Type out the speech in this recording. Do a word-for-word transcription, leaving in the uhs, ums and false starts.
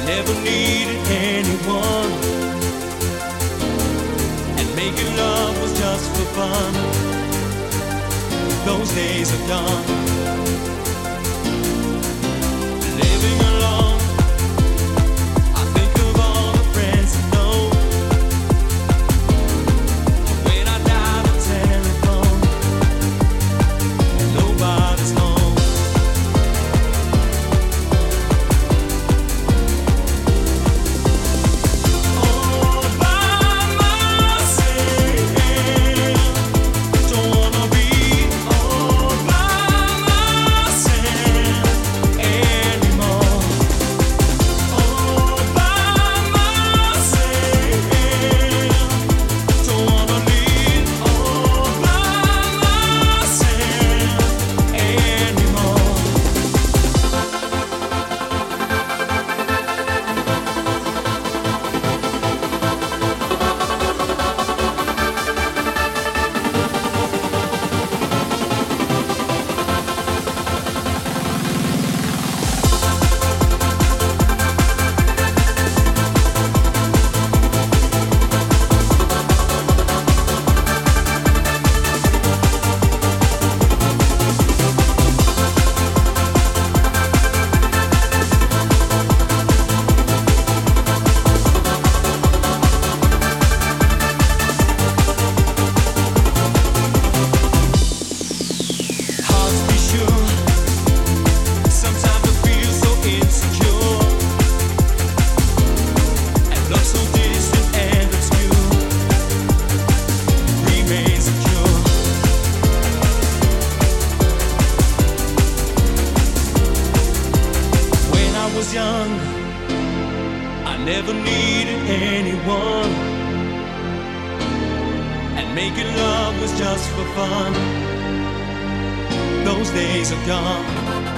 never needed anyone, and making love was just for fun. Those days are gone. Living alone, I think of all the friends I know. When I dial the telephone, and nobody's home. All by myself, don't wanna be all by myself anymore. All by myself, don't wanna live all by myself anymore. Hard to be sure. Sometimes I feel so insecure, and love so distant and obscure remains secure. When I was young, I never needed anyone, and making love was just for fun. Those days are gone.